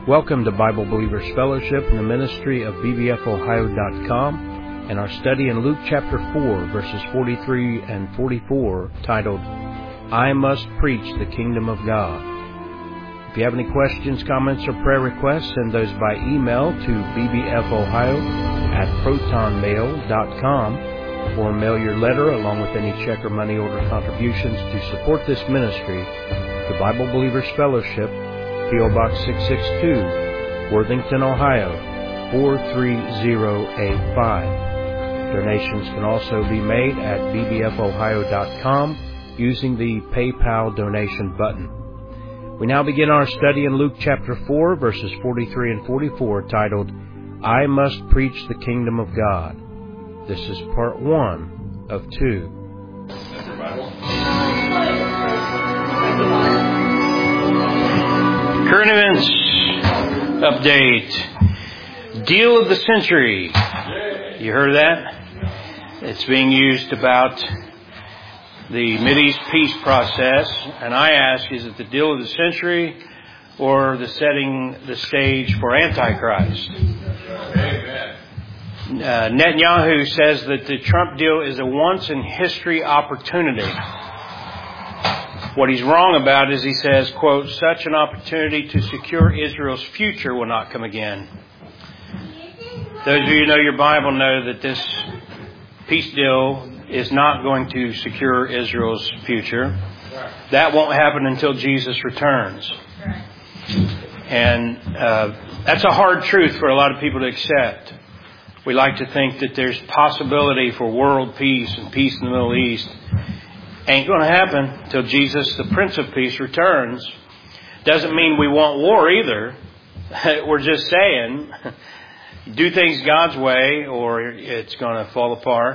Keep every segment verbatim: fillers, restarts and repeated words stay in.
Welcome to Bible Believers Fellowship and the ministry of B B F Ohio dot com and our study in Luke chapter four, verses forty-three and forty-four, titled, I Must Preach the Kingdom of God. If you have any questions, comments, or prayer requests, send those by email to b b f ohio at proton mail dot com or mail your letter along with any check or money order contributions to support this ministry to Bible Believers Fellowship, P O Box six six two, Worthington, Ohio, four three zero eight five. Donations can also be made at b b f ohio dot com using the PayPal donation button. We now begin our study in Luke chapter four, verses forty-three and forty-four, titled, I Must Preach the Kingdom of God. This is part one of two. Current events update. Deal of the century. You heard of that? It's being used about the Mideast peace process. And I ask, is it the deal of the century or the setting the stage for Antichrist? Amen. Uh, Netanyahu says that the Trump deal is a once-in-history opportunity. What he's wrong about is he says, quote, such an opportunity to secure Israel's future will not come again. Those of you who know your Bible know that this peace deal is not going to secure Israel's future. That won't happen until Jesus returns. And uh, that's a hard truth for a lot of people to accept. We like to think that there's possibility for world peace and peace in the Middle East. Ain't going to happen until Jesus, the Prince of Peace, returns. Doesn't mean we want war either. We're just saying, do things God's way or it's going to fall apart.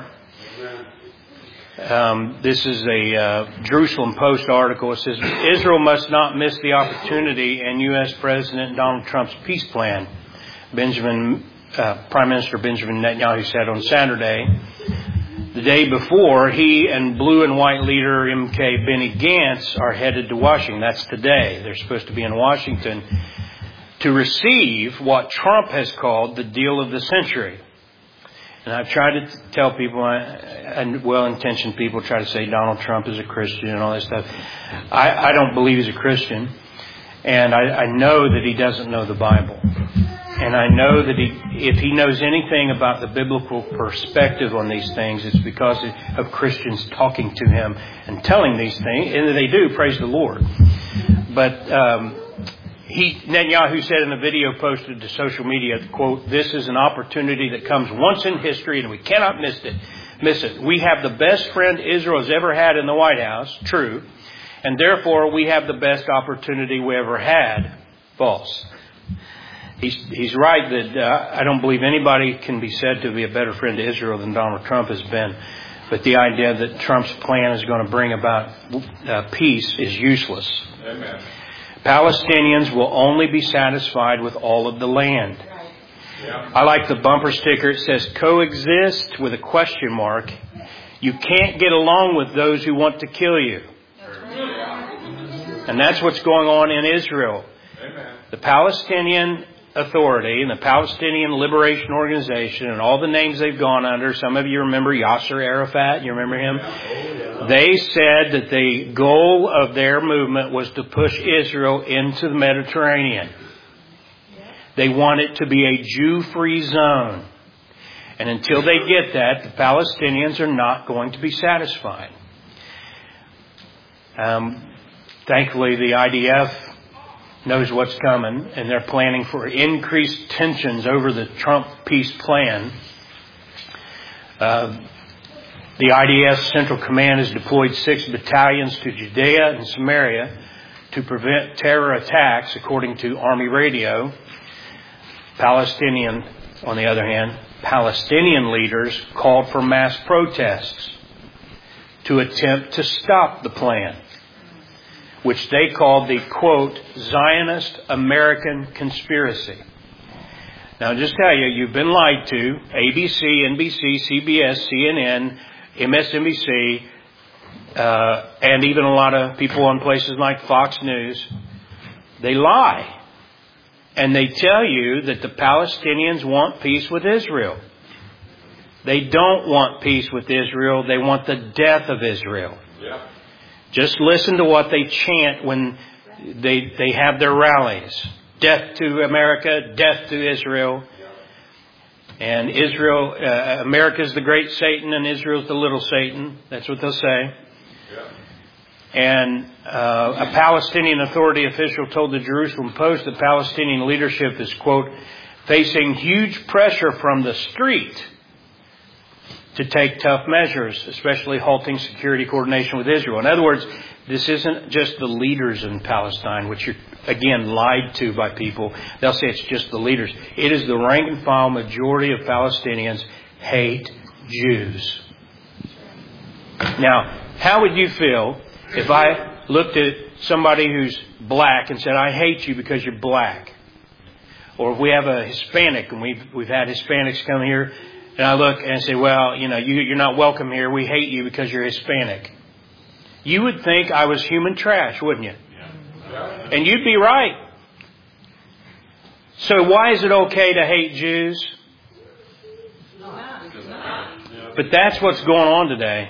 Um, this is a uh, Jerusalem Post article. It says, Israel must not miss the opportunity in U S President Donald Trump's peace plan. Benjamin, uh, Prime Minister Benjamin Netanyahu said on Saturday. The day before, he and blue and white leader M K Benny Gantz are headed to Washington. That's today. They're supposed to be in Washington to receive what Trump has called the deal of the century. And I've tried to tell people, and well-intentioned people try to say Donald Trump is a Christian and all that stuff. I, I don't believe he's a Christian. And I, I know that he doesn't know the Bible. And I know that he, if he knows anything about the biblical perspective on these things, it's because of Christians talking to him and telling these things. And they do, praise the Lord. But um, he, Netanyahu said in a video posted to social media, quote, this is an opportunity that comes once in history and we cannot miss it. Miss it. We have the best friend Israel has ever had in the White House. True. And therefore, we have the best opportunity we ever had. False. He's, he's right that uh, I don't believe anybody can be said to be a better friend to Israel than Donald Trump has been. But the idea that Trump's plan is going to bring about uh, peace is useless. Amen. Palestinians will only be satisfied with all of the land. Yeah. I like the bumper sticker. It says coexist with a question mark. You can't get along with those who want to kill you. And that's what's going on in Israel. Amen. The Palestinian Authority and the Palestinian Liberation Organization and all the names they've gone under. Some of you remember Yasser Arafat. You remember him? They said that the goal of their movement was to push Israel into the Mediterranean. They want it to be a Jew-free zone. And until they get that, the Palestinians are not going to be satisfied. Um, thankfully, the I D F knows what's coming, and they're planning for increased tensions over the Trump peace plan. Uh, the I D F Central Command has deployed six battalions to Judea and Samaria to prevent terror attacks, according to Army Radio. Palestinian, on the other hand, Palestinian leaders called for mass protests to attempt to stop the plan, which they called the, quote, Zionist American conspiracy. Now, just tell you, you've been lied to. A B C, N B C, C B S, C N N, M S N B C, uh, and even a lot of people on places like Fox News, they lie. and they tell you that the Palestinians want peace with Israel. They don't want peace with Israel. They want the death of Israel. Yeah. Just listen to what they chant when they they have their rallies. Death to America, death to Israel. And Israel, uh, America's the great Satan and Israel's the little Satan. That's what they'll say. Yeah. And uh, a Palestinian Authority official told the Jerusalem Post that Palestinian leadership is, quote, facing huge pressure from the street to take tough measures, especially halting security coordination with Israel. In other words, this isn't just the leaders in Palestine, which are, again, lied to by people. They'll say it's just the leaders. It is the rank and file majority of Palestinians hate Jews. Now, how would you feel if I looked at somebody who's black and said, I hate you because you're black? Or if we have a Hispanic, and we've, we've had Hispanics come here, and I look and say, well, you know, you, you're not welcome here. We hate you because you're Hispanic. You would think I was human trash, wouldn't you? Yeah. And you'd be right. So why is it okay to hate Jews? But that's what's going on today.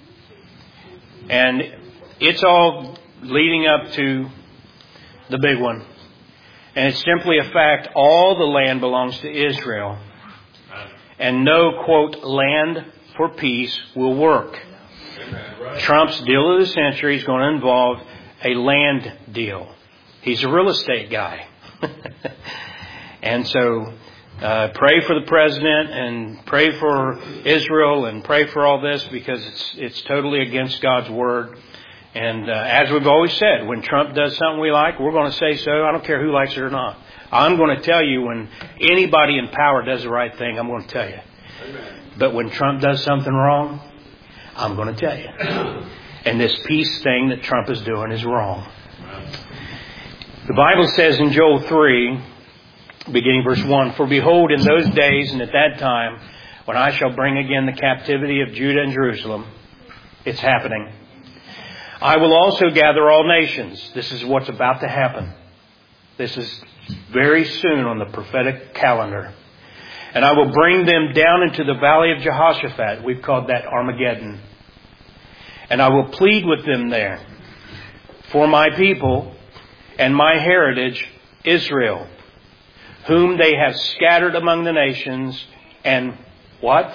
And it's all leading up to the big one. And it's simply a fact, all the land belongs to Israel. And no, quote, land for peace will work. Trump's deal of the century is going to involve a land deal. He's a real estate guy. And so uh, pray for the president and pray for Israel and pray for all this, because it's it's totally against God's word. And uh, as we've always said, when Trump does something we like, we're going to say so. I don't care who likes it or not. I'm going to tell you when anybody in power does the right thing, I'm going to tell you. Amen. But when Trump does something wrong, I'm going to tell you. And this peace thing that Trump is doing is wrong. The Bible says in Joel three, beginning verse one, for behold, in those days and at that time, when I shall bring again the captivity of Judah and Jerusalem, it's happening. I will also gather all nations. This is what's about to happen. This is very soon on the prophetic calendar. And I will bring them down into the valley of Jehoshaphat. We've called that Armageddon. And I will plead with them there for my people and my heritage, Israel, whom they have scattered among the nations. And what?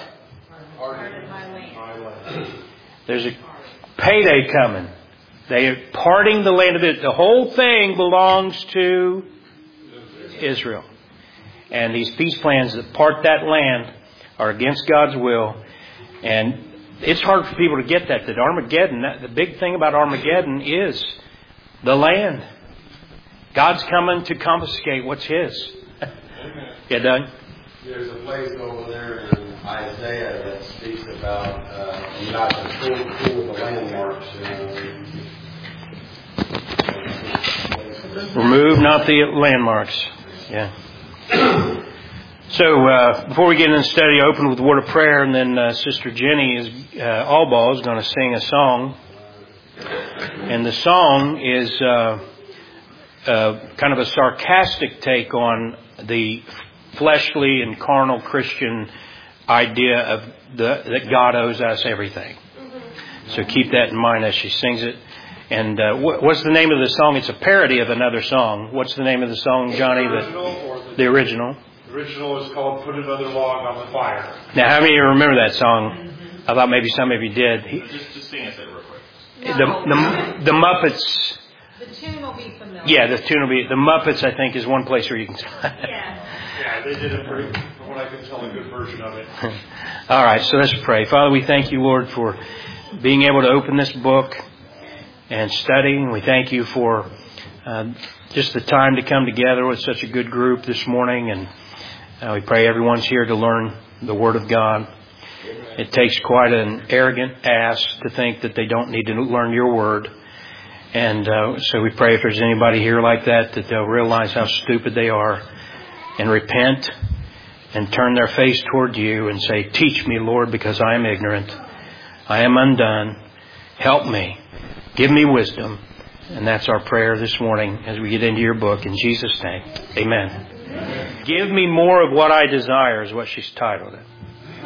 There's a payday coming. They are parting the land of it. The whole thing belongs to Israel. And these peace plans that part that land are against God's will. And it's hard for people to get that, that Armageddon, that, the big thing about Armageddon is the land. God's coming to confiscate what's His. Yeah, Doug? There's a place over there in Isaiah that speaks about uh, not to fool, fool with the landmarks. Uh, Remove not the landmarks. Yeah. So, uh, before we get into the study, I open with a word of prayer, and then uh, Sister Jenny is, uh, Allball is going to sing a song. And the song is uh, uh, kind of a sarcastic take on the fleshly and carnal Christian idea of the, that God owes us everything. So keep that in mind as she sings it. And uh, what's the name of the song? It's a parody of another song. What's the name of the song, Johnny? The original. The, the original. The original is called "Put Another Log on the Fire." Now, how many of you remember that song? I thought maybe some of you did. He, just, just sing it real quick. No. The, the the Muppets. The tune will be familiar. Yeah, the tune will be. The Muppets, I think, is one place where you can. Yeah. Yeah, they did a pretty, from what I can tell, a good version of it. All right, so let's pray. Father, we thank you, Lord, for being able to open this book and study. And we thank you for uh, just the time to come together with such a good group this morning. And uh, we pray everyone's here to learn the Word of God. It takes quite an arrogant ass to think that they don't need to learn your Word. And uh, so we pray if there's anybody here like that, that they'll realize how stupid they are and repent and turn their face toward you and say, teach me, Lord, because I am ignorant. I am undone. Help me. Give me wisdom. And that's our prayer this morning as we get into your book. In Jesus' name, amen. Amen. Give me more of what I desire is what she's titled it.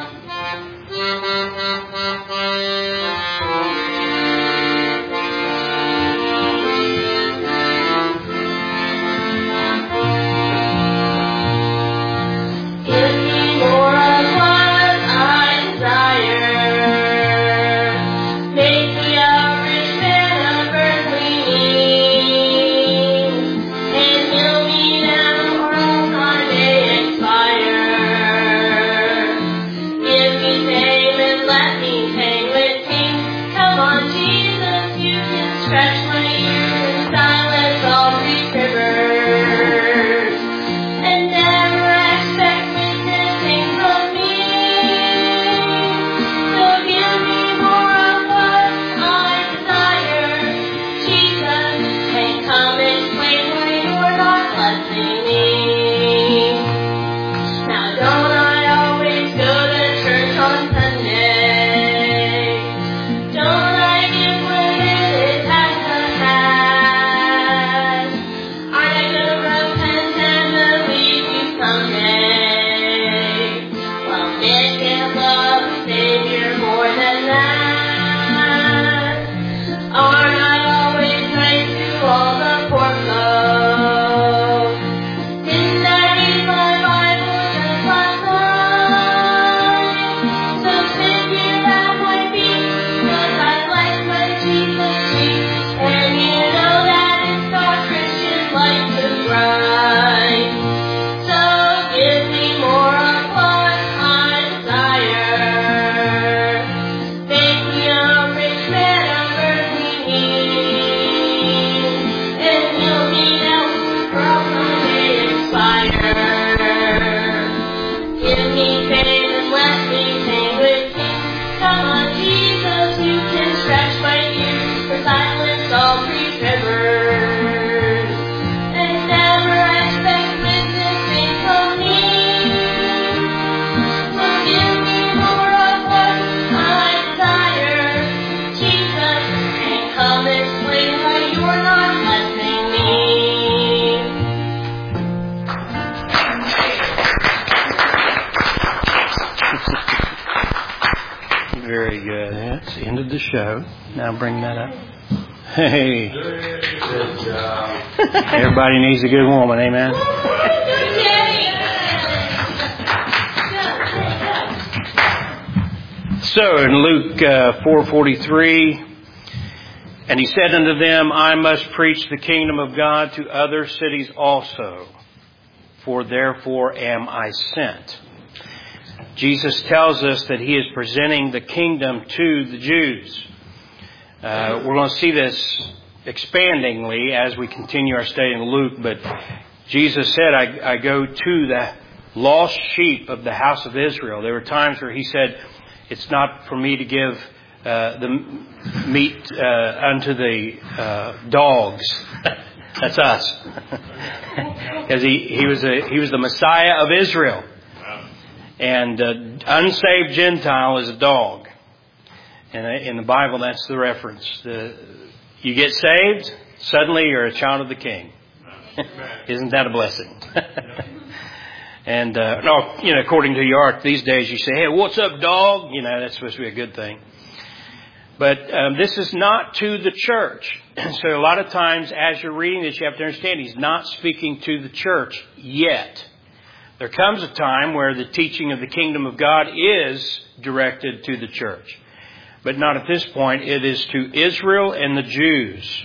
Very good. That's the end of the show. Now bring that up. Hey. Good job. Everybody needs a good woman, amen? So in Luke uh, four forty-three, and he said unto them, I must preach the kingdom of God to other cities also, for therefore am I sent. Jesus tells us that he is presenting the kingdom to the Jews. Uh, we're going to see this expandingly as we continue our study in Luke, but Jesus said, I, I go to the lost sheep of the house of Israel. There were times where he said, it's not for me to give uh, the meat uh, unto the uh, dogs. That's us. Because he, he was a, he was the Messiah of Israel. And uh, unsaved Gentile is a dog. And in the Bible, that's the reference. The, you get saved, suddenly you're a child of the King. Isn't that a blessing? And, uh, no, you know, according to your art these days, you say, hey, what's up, dog? You know, that's supposed to be a good thing. But um, this is not to the church. So a lot of times as you're reading this, you have to understand he's not speaking to the church yet. There comes a time where the teaching of the kingdom of God is directed to the church. But not at this point. It is to Israel and the Jews.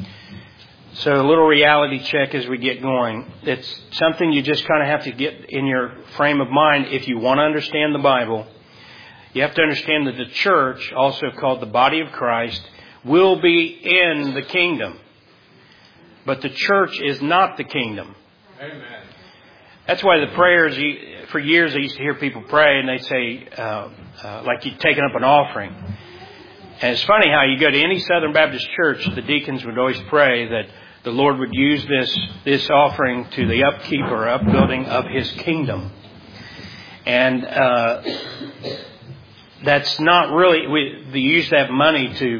So a little reality check as we get going. It's something you just kind of have to get in your frame of mind if you want to understand the Bible. You have to understand that the church, also called the body of Christ, will be in the kingdom. But the church is not the kingdom. Amen. That's why the prayers, you, for years I used to hear people pray and they'd say, uh, uh, like you'd taken up an offering. And it's funny how you go to any Southern Baptist church, the deacons would always pray that the Lord would use this, this offering to the upkeep or upbuilding of His kingdom. And uh, that's not really, we, they use that money to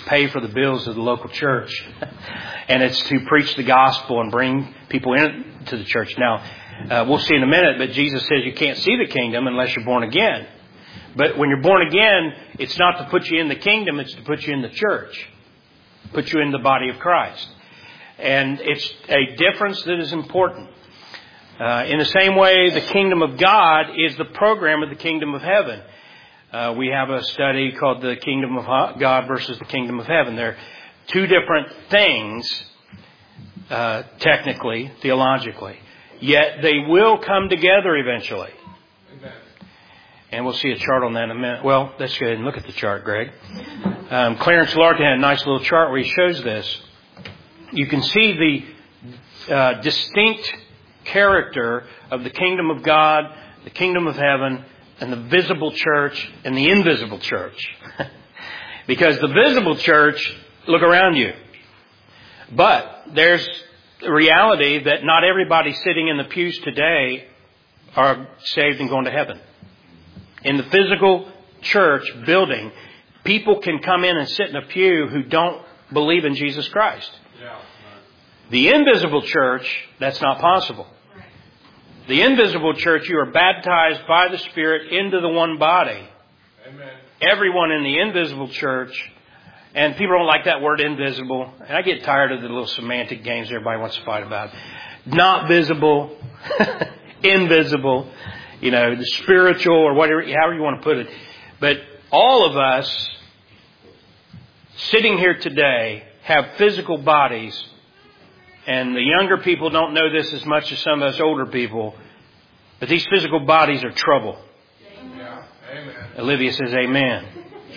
pay for the bills of the local church. And it's to preach the gospel and bring people into the church. Now, uh, we'll see in a minute, but Jesus says you can't see the kingdom unless you're born again. But when you're born again, it's not to put you in the kingdom, it's to put you in the church. Put you in the body of Christ. And it's a difference that is important. Uh, in the same way, the kingdom of God is the program of the kingdom of heaven. Uh, we have a study called the kingdom of God versus the kingdom of heaven. They're two different things, uh, technically, theologically. Yet they will come together eventually. Amen. And we'll see a chart on that in a minute. Well, let's go ahead and look at the chart, Greg. Um, Clarence Larkin had a nice little chart where he shows this. You can see the uh, distinct character of the kingdom of God, the kingdom of heaven, and the visible church and the invisible church. Because the visible church, look around you. But there's the reality that not everybody sitting in the pews today are saved and going to heaven. In the physical church building, people can come in and sit in a pew who don't believe in Jesus Christ. Yeah. The invisible church, that's not possible. The invisible church, you are baptized by the Spirit into the one body. Amen. Everyone in the invisible church, and people don't like that word invisible, and I get tired of the little semantic games everybody wants to fight about. Not visible, invisible, you know, the spiritual or whatever, however you want to put it. But all of us sitting here today have physical bodies. And the younger people don't know this as much as some of us older people. But these physical bodies are trouble. Yeah. Amen. Olivia says amen.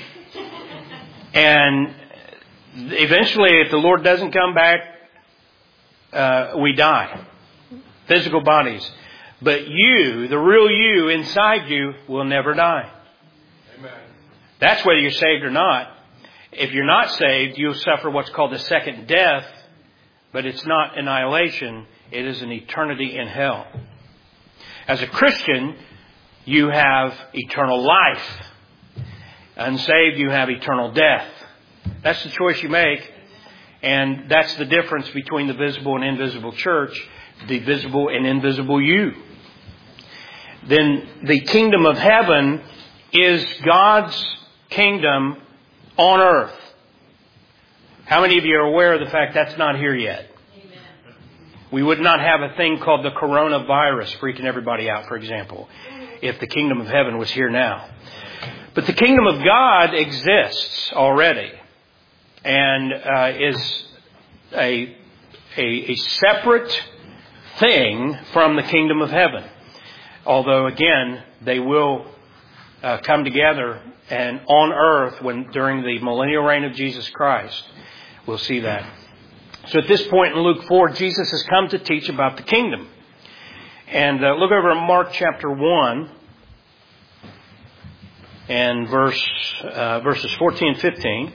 And eventually, if the Lord doesn't come back, uh, we die. Physical bodies. But you, the real you inside you, will never die. Amen. That's whether you're saved or not. If you're not saved, you'll suffer what's called the second death. But it's not annihilation. It is an eternity in hell. As a Christian, you have eternal life. Unsaved, you have eternal death. That's the choice you make. And that's the difference between the visible and invisible church, the visible and invisible you. Then the kingdom of heaven is God's kingdom on earth. How many of you are aware of the fact that's not here yet? Amen. We would not have a thing called the coronavirus freaking everybody out, for example, if the kingdom of heaven was here now. But the kingdom of God exists already and uh, is a, a, a separate thing from the kingdom of heaven. Although, again, they will uh, come together and on earth when during the millennial reign of Jesus Christ. We'll see that. So at this point in Luke four, Jesus has come to teach about the kingdom. And uh, look over at Mark chapter one and verse uh, verses fourteen and fifteen.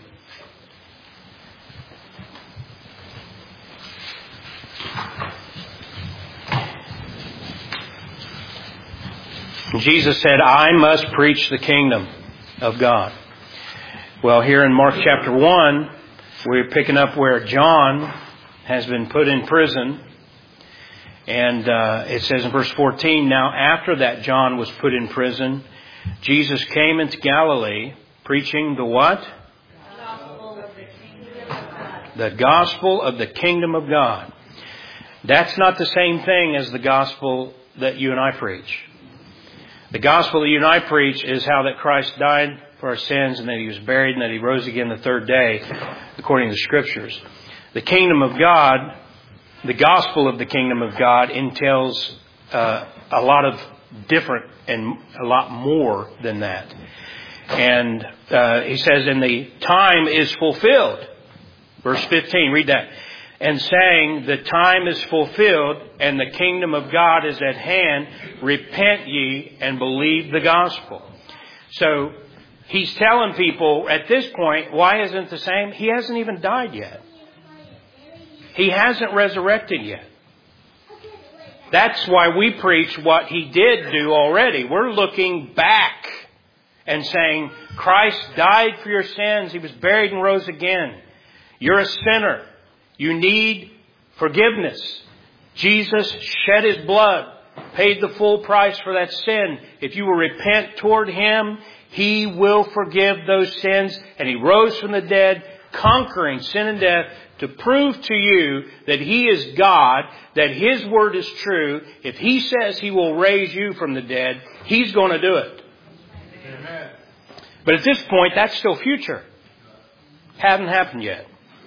Jesus said, I must preach the kingdom of God. Well, here in Mark chapter one, we're picking up where John has been put in prison. And uh, it says in verse fourteen, now after that John was put in prison, Jesus came into Galilee preaching the what? Gospel of the kingdom of God. The gospel of the kingdom of God. That's not the same thing as the gospel that you and I preach. The gospel that you and I preach is how that Christ died for our sins and that He was buried and that He rose again the third day, according to the Scriptures. The kingdom of God, the gospel of the kingdom of God entails uh, a lot of different and a lot more than that. And uh, he says, and the time is fulfilled. Verse fifteen, read that. And saying, the time is fulfilled and the kingdom of God is at hand. Repent ye and believe the gospel. So he's telling people at this point, why isn't it the same? He hasn't even died yet. He hasn't resurrected yet. That's why we preach what He did do already. We're looking back and saying, Christ died for your sins. He was buried and rose again. You're a sinner. You need forgiveness. Jesus shed His blood, paid the full price for that sin. If you will repent toward Him, He will forgive those sins. And He rose from the dead, conquering sin and death, to prove to you that He is God, that His word is true. If He says He will raise you from the dead, He's going to do it. Amen. But at this point, that's still future. Hasn't happened yet.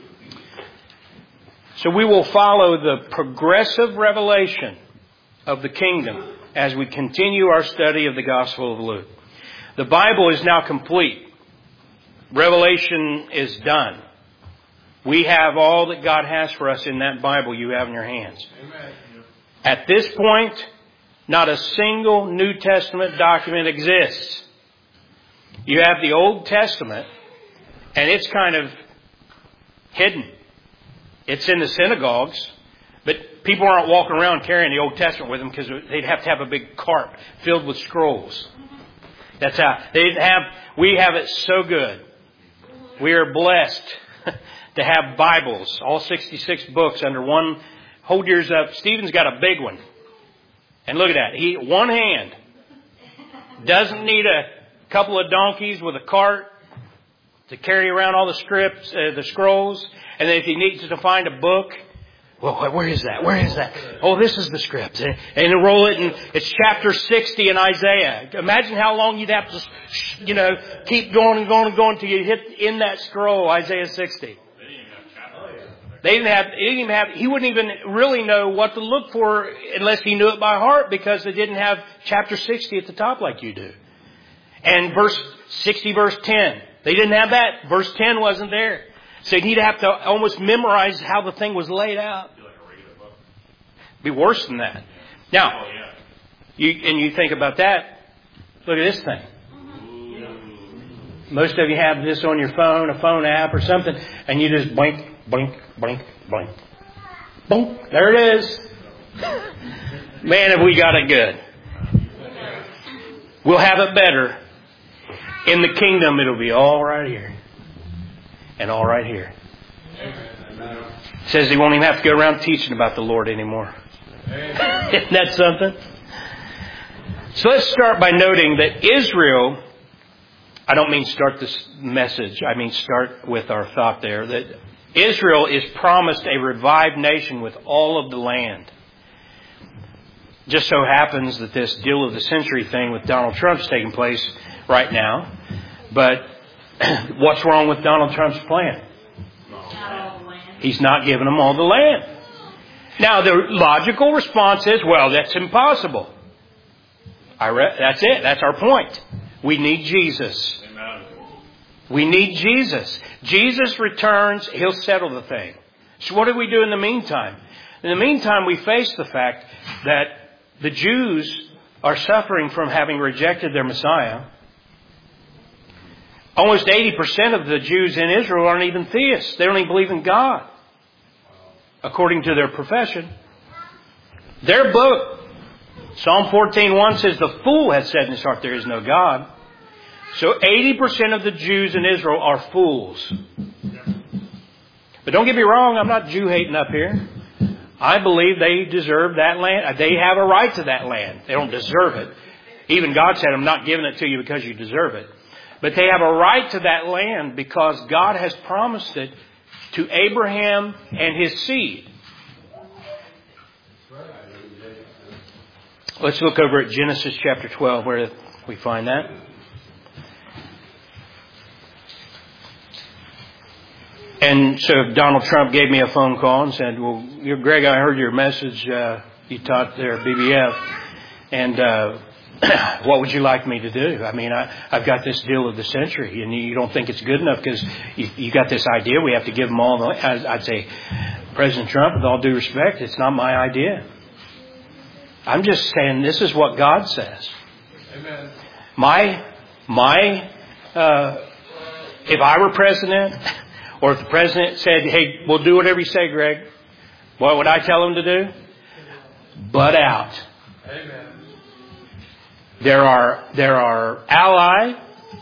So we will follow the progressive revelation of the kingdom as we continue our study of the Gospel of Luke. The Bible is now complete. Revelation is done. We have all that God has for us in that Bible you have in your hands. Amen. At this point, not a single New Testament document exists. You have the Old Testament, and it's kind of hidden. It's in the synagogues, but people aren't walking around carrying the Old Testament with them because they'd have to have a big cart filled with scrolls. That's how they didn't have. We have it so good. We are blessed to have Bibles, all sixty-six books under one. Hold yours up. Stephen's got a big one, and look at that. He one hand doesn't need a couple of donkeys with a cart to carry around all the scripts, uh, the scrolls. And then if he needs to find a book, well, where is that? Where is that? Oh, this is the script. And, and enroll it in, it's chapter sixty in Isaiah. Imagine how long you'd have to, you know, keep going and going and going until you hit in that scroll, Isaiah sixty. They didn't have, they didn't even have, he wouldn't even really know what to look for unless he knew it by heart, because they didn't have chapter sixty at the top like you do. And verse sixty, verse ten. They didn't have that. Verse ten wasn't there. So you'd have to almost memorize how the thing was laid out. Be worse than that. Now, you, and you think about that. Look at this thing. Most of you have this on your phone, a phone app or something, and you just blink, blink, blink, blink. Boom. There it is. Man, have we got it good. We'll have it better. In the kingdom, it'll be all right here. And all right here. It says he won't even have to go around teaching about the Lord anymore. Isn't that something? So let's start by noting that Israel, I don't mean start this message, I mean start with our thought there, that Israel is promised a revived nation with all of the land. Just so happens that this deal of the century thing with Donald Trump's taking place right now. But what's wrong with Donald Trump's plan? He's not giving them all the land. Now, the logical response is, well, that's impossible. I re- that's it. That's our point. We need Jesus. We need Jesus. Jesus returns. He'll settle the thing. So what do we do in the meantime? In the meantime, we face the fact that the Jews are suffering from having rejected their Messiah. Almost eighty percent of the Jews in Israel aren't even theists. They don't even believe in God, according to their profession. Their book, Psalm fourteen one says, the fool has said in his heart, there is no God. So eighty percent of the Jews in Israel are fools. But don't get me wrong, I'm not Jew hating up here. I believe they deserve that land. They have a right to that land. They don't deserve it. Even God said, I'm not giving it to you because you deserve it. But they have a right to that land because God has promised it to Abraham and his seed. Let's look over at Genesis chapter twelve, where we find that. And so Donald Trump gave me a phone call and said, well, Greg, I heard your message uh, you taught there at B B F. And uh, what would you like me to do? I mean, I, I've got this deal of the century, and you don't think it's good enough because you, you got this idea. We have to give them all the... I'd say, President Trump, with all due respect, it's not my idea. I'm just saying this is what God says. Amen. My, my, uh, if I were president, or if the president said, hey, we'll do whatever you say, Greg, what would I tell him to do? Butt out. Amen. There are, there are ally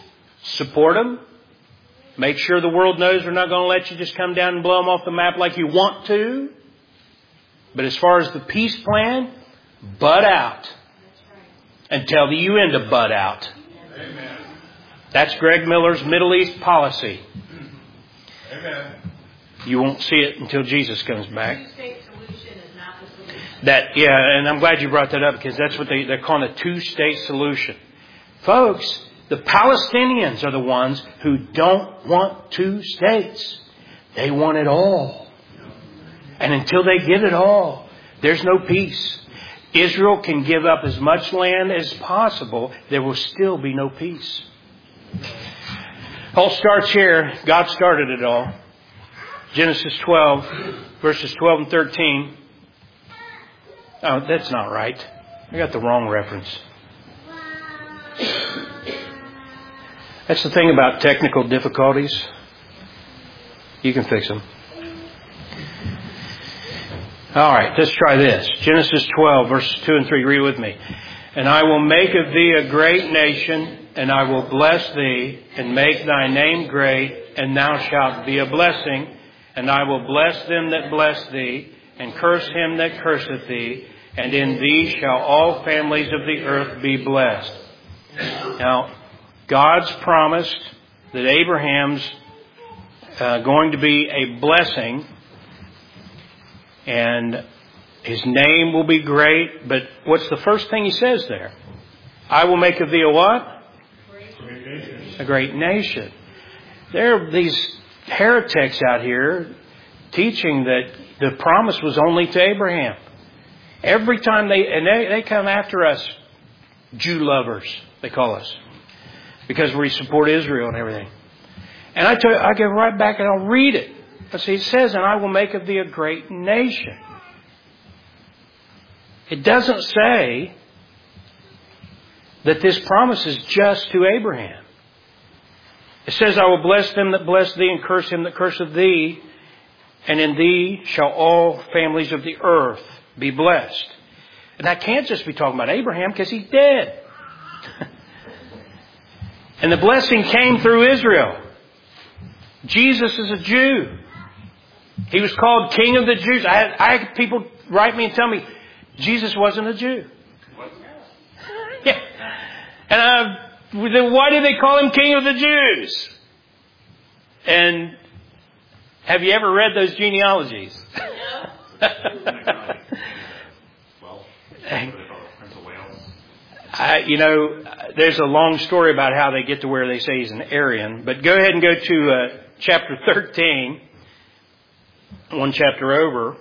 support them. Make sure the world knows we're not going to let you just come down and blow them off the map like you want to. But as far as the peace plan, butt out. And tell the U N to butt out. Amen. That's Greg Miller's Middle East policy. Amen. You won't see it until Jesus comes back. Two-state solution is not the solution. That, yeah, and I'm glad you brought that up because that's what they, they're calling a two-state solution. Folks, the Palestinians are the ones who don't want two states. They want it all. And until they get it all, there's no peace. Israel can give up as much land as possible. There will still be no peace. All starts here. God started it all. Genesis twelve, verses twelve and thirteen. Oh, that's not right. I got the wrong reference. That's the thing about technical difficulties. You can fix them. All right, let's try this. Genesis twelve, verses two and three. Read with me. And I will make of thee a great nation, and I will bless thee, and make thy name great, and thou shalt be a blessing. And I will bless them that bless thee, and curse him that curseth thee, and in thee shall all families of the earth be blessed. Now, God's promised that Abraham's uh, going to be a blessing, and his name will be great. But what's the first thing he says there? I will make of thee a what? Great nation. A great nation. There are these heretics out here teaching that the promise was only to Abraham. Every time they, and they, they come after us, Jew lovers, they call us, because we support Israel and everything. And I, tell, I go right back and I'll read it. I see, it says, and I will make of thee a great nation. It doesn't say that this promise is just to Abraham. It says, I will bless them that bless thee, and curse him that curseth thee, and in thee shall all families of the earth be blessed. And that can't just be talking about Abraham, because he's dead. And the blessing came through Israel. Jesus is a Jew. He was called King of the Jews. I had, I had people write me and tell me Jesus wasn't a Jew. Yeah. And uh, then why did they call him King of the Jews? And have you ever read those genealogies? Well, I, you know, there's a long story about how they get to where they say he's an Aryan. But go ahead and go to uh, chapter thirteen. One chapter over.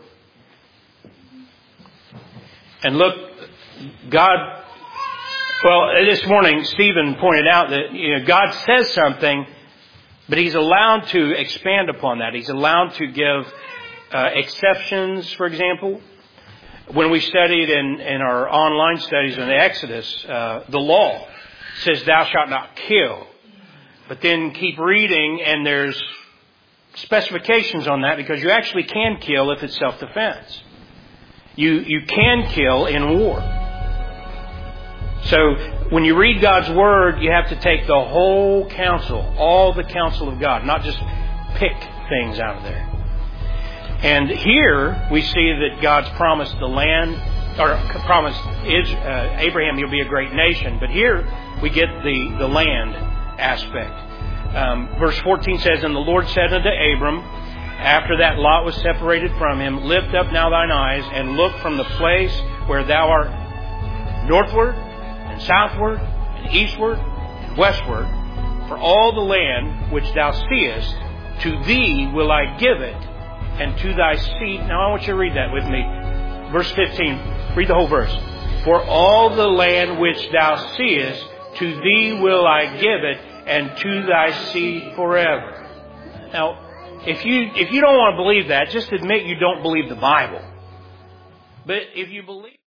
And look, God, well, this morning Stephen pointed out that, you know, God says something, but he's allowed to expand upon that. He's allowed to give uh, exceptions, for example. When we studied in, in our online studies in the Exodus, uh, the law says thou shalt not kill. But then keep reading and there's specifications on that, because you actually can kill if it's self-defense. You you can kill in war. So when you read God's Word, you have to take the whole counsel, all the counsel of God, not just pick things out of there. And here we see that God's promised the land, or promised uh, Abraham he'll be a great nation. But here we get the, the land aspect. Um, verse fourteen says, and the Lord said unto Abram, after that Lot was separated from him, lift up now thine eyes, and look from the place where thou art northward, and southward, and eastward, and westward, for all the land which thou seest, to thee will I give it, and to thy seed. Now I want you to read that with me. Verse fifteen, read the whole verse. For all the land which thou seest, to thee will I give it, and to thy seed forever. Now, if you if you don't want to believe that, just admit you don't believe the Bible. But if you believe